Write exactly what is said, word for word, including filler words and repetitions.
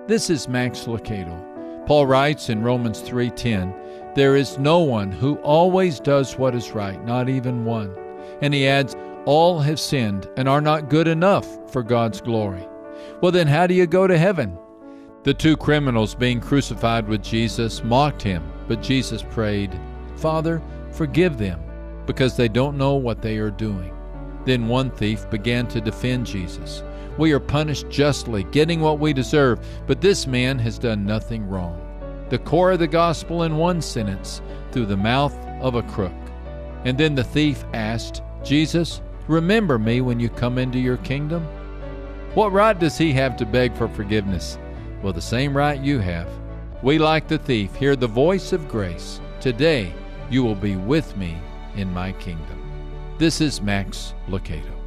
This is Max Lucado. Paul writes in Romans three ten, "There is no one who always does what is right, not even one." And he adds, "All have sinned and are not good enough for God's glory." Well, then how do you go to heaven? The two criminals being crucified with Jesus mocked him, but Jesus prayed, "Father, forgive them, because they don't know what they are doing." Then one thief began to defend Jesus. "We are punished justly, getting what we deserve, but this man has done nothing wrong." The core of the gospel in one sentence, through the mouth of a crook. And then the thief asked, "Jesus, remember me when you come into your kingdom?" What right does he have to beg for forgiveness? Well, the same right you have. We, like the thief, hear the voice of grace. Today, you will be with me in my kingdom. This is Max Lucado.